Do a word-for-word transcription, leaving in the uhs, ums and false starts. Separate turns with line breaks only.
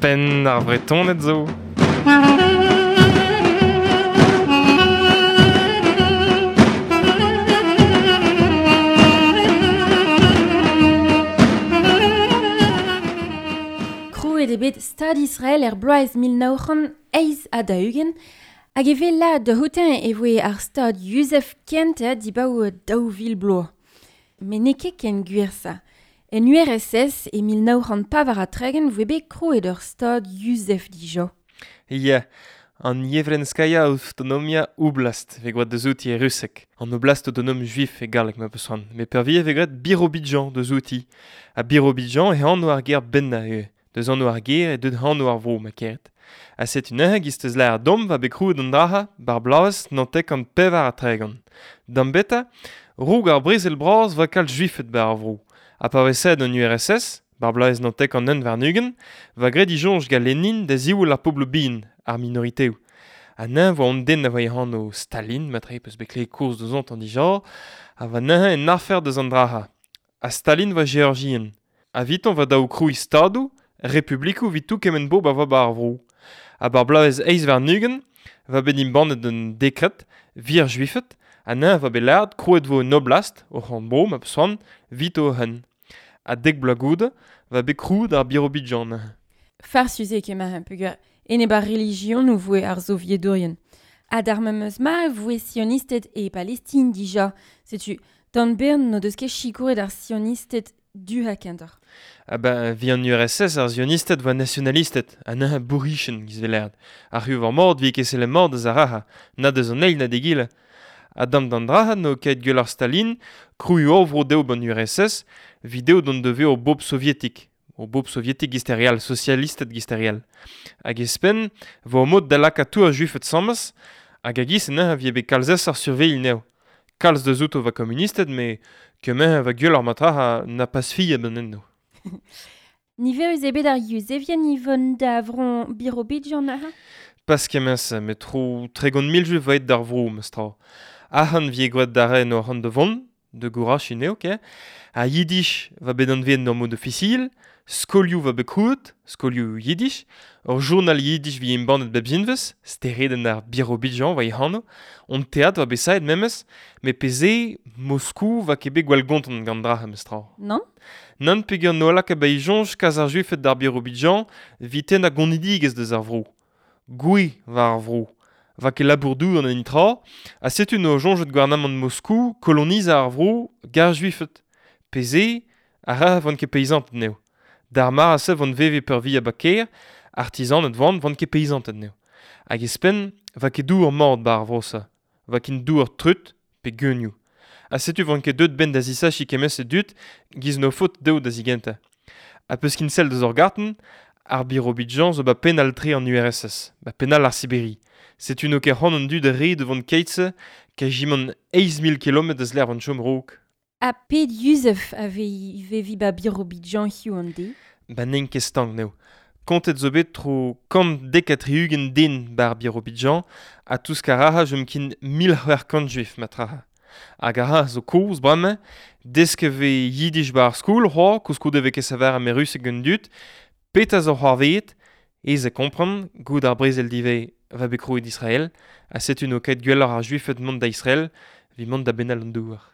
pen ar bretonet zo.
Krouet e bet Stad Israel er bloaz mil naoc'han eiz a dahugen, hag e vez la de houten e voe ar stad Yusef Kent dibao daou vil bloa. Me ne ket ken gwir sa. En U R S S e mil naoc'han pa war a tregen voe bet krouet ur stad Yusef dija.
Ya, an Yevrenskaya autonomia oblast, ve gwad de zouti e Rusek. An oblast autonom juif e galek ma peus ran. Me per vie ve gret Birobidjan de zouti. A Birobidjan e an war ger benna e. Deus an war ger e deud an war vro ma keret. A set un eur gistez la ar dom va bekrouet an draha bar blaaz nantek an pevar a tregan. Dan beta, roug ar brezel braz va kal juifet bar ar vro. A pa vesed an U R S S, bar blaaz nantek an un varnugen, va gret i jonj ga Lenin da zivoul ar pobl bin, ar minoriteo. A nain va on den a voe an o Stalin, matre peus bekle kours de zont an dija, a va nain en arfer deus an draha. A Stalin va Georgien. A viton va daou kroui stadou, republikou vitou kemen bo ba va bar ar vro. A bar blaez eiz varnugen, va benim bandet un dekret, vir juifet, a nain va belard krouet vo un oblast, o c'han bo, ma peus ran, vit o hen. A dek blagoude, va bekrout ar Birobidjan.
Farsuze kemañ peogwir en e bar religion ou voe ar zo viedourien. Ad ar memeus ma voe sionistet e Palestine dija. Setu, dan bern no deus ket chikouret ar sionistet du ha kenter.
Ah ben, vi an U R S S ar zionistet va nationalistet, a nain a bourrichen giz velerd. Ar hu var mord vi ket sele mord eus ar raha, na deus an eil na degile. A dam dan draha no ket gueul ar Stalin, krou ovro deo ban U R S S, video don deve o bob sovietik. O bob sovietik gisterial, socialistet gisterial. Hag espen, va o mod da laka tou a juifet sammas, hag a giz nain a vie be kalzes ar surveil neo. Kalz de zouto va communistet, me kemen va gueul ar matra na pas fi a ben enno.
Ni veus ebet ar Yusefien ni von da vron Birobidjan aha?
Pas kemens, me tro tregon mil juif va et d'ar vro, mestra. Ahan vie gwad dare no han de vont, de goura chineo, ke. A Yiddish va bet an ven no mod officiel, skolioù va bekrout, skolioù Yiddish, ur journal Yiddish vi em bandet bep zinvez, stereden ar Birobidjan va e hano, on teat va besaet memes, me peze, Moscou va kebe gwal gonton gant dra mestra.
Non?
Nan peogwir no alak a bai jonj kaz ar juifet d'ar Birobidjan, viten a gonnidigez deus ar vro. Goui va ar vro. Va ket labourdou an an itra, a setu no jonjet gouvernement Moscou koloniz ar vro gar juifet. Peze, a ra vant ket peizant neo. Dar mar a se vant veve per vi a baker, artisan et vant vant ket peizant neo. Hag espen, va ket dour mord bar ar vro sa. Va ket dour trut pe geuniou. A setu vant ket deut ben da zisa chikemes e dut, giz no faute deo da zigenta. A peus kin sel deus ur garten, ar Birobidjan zo ba penal tre an U R S S, ba penal ar Sibérie. Setu no ket c'hant an dud a re devant keitze, ka jimant eiz mil kilomet eus l'er vant chom rouk.
A pet Yusef a ve vi ba Birobidjan hiu an de?
Ba nen ket stang neo. Kontet zo bet tro kant dekatriugen den bar Birobidjan, a tous karaha jom kin mil c'hwer kant juif matraha. Hag aha zo kouz brame, deske ve Yiddish bar skoul c'hoa, kouskou deve ket saver a me rusek un dut, peta zo c'hoar veet, e ze kompran, gout ar brezel dive va bekrouet Israel, a setu no ket gwelloc'h ar juifet mont da Israel, vi mont da benal an douar.